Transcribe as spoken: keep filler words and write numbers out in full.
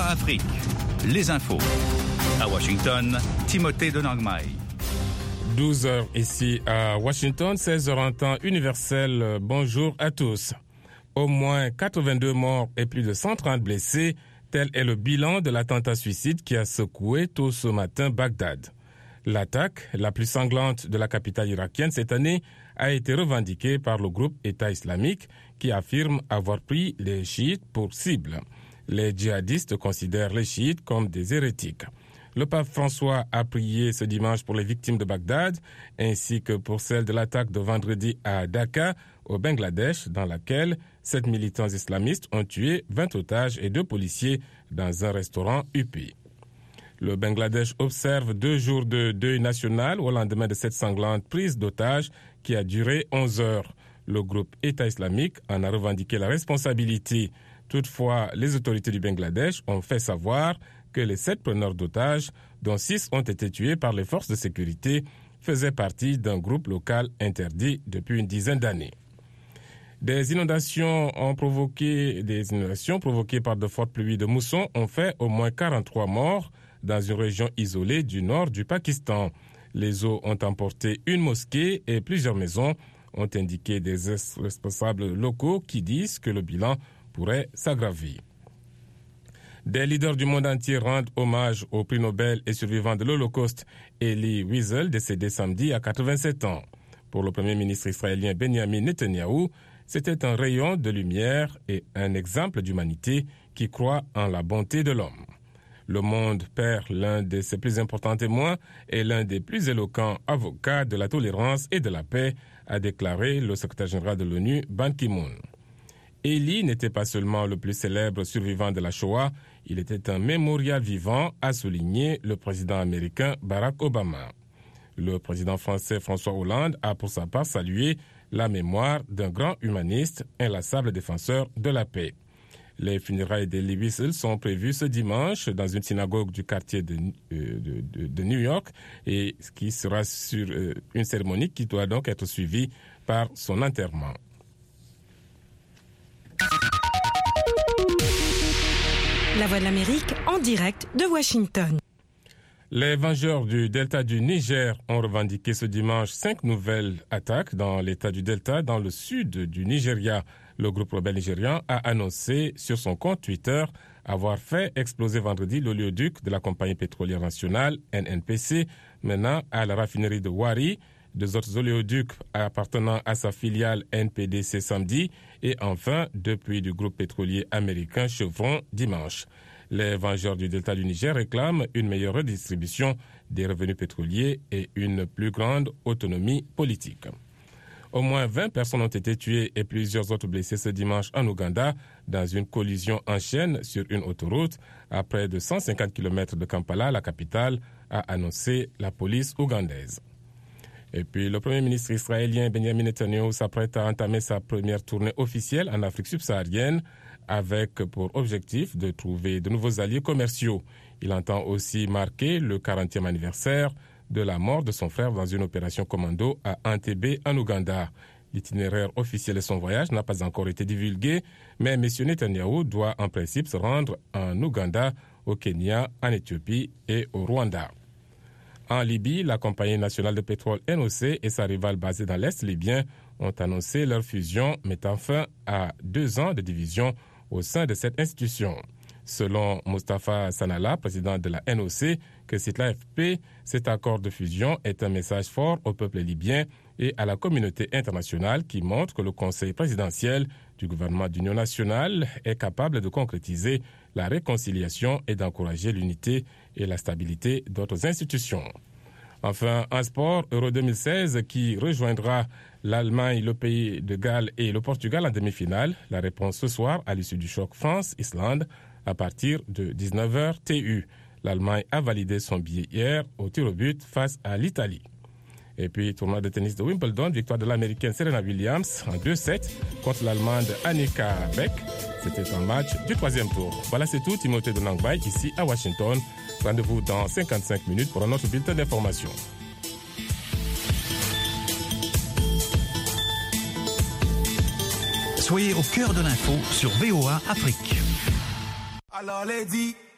A Afrique, les infos. À Washington, Timothée de Nangmai. douze heures ici à Washington, seize heures en temps universel. Bonjour à tous. Au moins quatre-vingt-deux morts et plus de cent trente blessés, tel est le bilan de l'attentat suicide qui a secoué tôt ce matin Bagdad. L'attaque, la plus sanglante de la capitale irakienne cette année, a été revendiquée par le groupe État islamique qui affirme avoir pris les chiites pour cible. Les djihadistes considèrent les chiites comme des hérétiques. Le pape François a prié ce dimanche pour les victimes de Bagdad, ainsi que pour celles de l'attaque de vendredi à Dhaka, au Bangladesh, dans laquelle sept militants islamistes ont tué vingt otages et deux policiers dans un restaurant huppé. Le Bangladesh observe deux jours de deuil national au lendemain de cette sanglante prise d'otages qui a duré onze heures. Le groupe État islamique en a revendiqué la responsabilité. Toutefois, les autorités du Bangladesh ont fait savoir que les sept preneurs d'otages, dont six ont été tués par les forces de sécurité, faisaient partie d'un groupe local interdit depuis une dizaine d'années. Des inondations ont provoqué, des inondations provoquées par de fortes pluies de mousson ont fait au moins quarante-trois morts dans une région isolée du nord du Pakistan. Les eaux ont emporté une mosquée et plusieurs maisons, ont indiqué des responsables locaux qui disent que le bilan pourrait s'aggraver. Des leaders du monde entier rendent hommage au prix Nobel et survivant de l'Holocauste, Elie Wiesel, décédé samedi à quatre-vingt-sept ans. Pour le premier ministre israélien Benjamin Netanyahou, c'était un rayon de lumière et un exemple d'humanité qui croit en la bonté de l'homme. Le monde perd l'un de ses plus importants témoins et l'un des plus éloquents avocats de la tolérance et de la paix, a déclaré le secrétaire général de l'ONU, Ban Ki-moon. Elie n'était pas seulement le plus célèbre survivant de la Shoah, il était un mémorial vivant, a souligné le président américain Barack Obama. Le président français François Hollande a pour sa part salué la mémoire d'un grand humaniste, inlassable défenseur de la paix. Les funérailles d'Elie Wiesel sont prévues ce dimanche dans une synagogue du quartier de, de, de, de New York et qui sera sur euh, une cérémonie qui doit donc être suivie par son enterrement. La Voix de l'Amérique en direct de Washington. Les Vengeurs du Delta du Niger ont revendiqué ce dimanche cinq nouvelles attaques dans l'état du Delta, dans le sud du Nigeria. Le groupe rebelle nigérian a annoncé sur son compte Twitter avoir fait exploser vendredi l'oléoduc de la compagnie pétrolière nationale, N N P C, menant à la raffinerie de Warri, deux autres oléoducs appartenant à sa filiale N P D C samedi, et enfin deux puits du groupe pétrolier américain Chevron dimanche. Les Vengeurs du Delta du Niger réclament une meilleure redistribution des revenus pétroliers et une plus grande autonomie politique. Au moins vingt personnes ont été tuées et plusieurs autres blessées ce dimanche en Ouganda dans une collision en chaîne sur une autoroute à près de cent cinquante kilomètres de Kampala, la capitale, a annoncé la police ougandaise. Et puis le premier ministre israélien Benjamin Netanyahou s'apprête à entamer sa première tournée officielle en Afrique subsaharienne avec pour objectif de trouver de nouveaux alliés commerciaux. Il entend aussi marquer le quarantième anniversaire de la mort de son frère dans une opération commando à Entebbe en Ouganda. L'itinéraire officiel de son voyage n'a pas encore été divulgué, mais M. Netanyahou doit en principe se rendre en Ouganda, au Kenya, en Éthiopie et au Rwanda. En Libye, la compagnie nationale de pétrole N O C et sa rivale basée dans l'Est libyen ont annoncé leur fusion, mettant fin à deux ans de division au sein de cette institution. Selon Mustafa Sanala, président de la N O C, que cite l'A F P, cet accord de fusion est un message fort au peuple libyen et à la communauté internationale qui montre que le Conseil présidentiel du gouvernement d'union nationale est capable de concrétiser la réconciliation et d'encourager l'unité et la stabilité d'autres institutions. Enfin, un sport, Euro deux mille seize, qui rejoindra l'Allemagne, le pays de Galles et le Portugal en demi-finale. La réponse ce soir à l'issue du choc France-Islande à partir de dix-neuf heures T U. L'Allemagne a validé son billet hier au tir au but face à l'Italie. Et puis, tournoi de tennis de Wimbledon, victoire de l'Américaine Serena Williams en deux sept contre l'Allemande Annika Beck. C'était un match du troisième tour. Voilà, c'est tout. Timothée de Nangmai, ici à Washington. Rendez-vous dans cinquante-cinq minutes pour un autre bulletin d'information. Soyez au cœur de l'info sur V O A Afrique. Alors les dit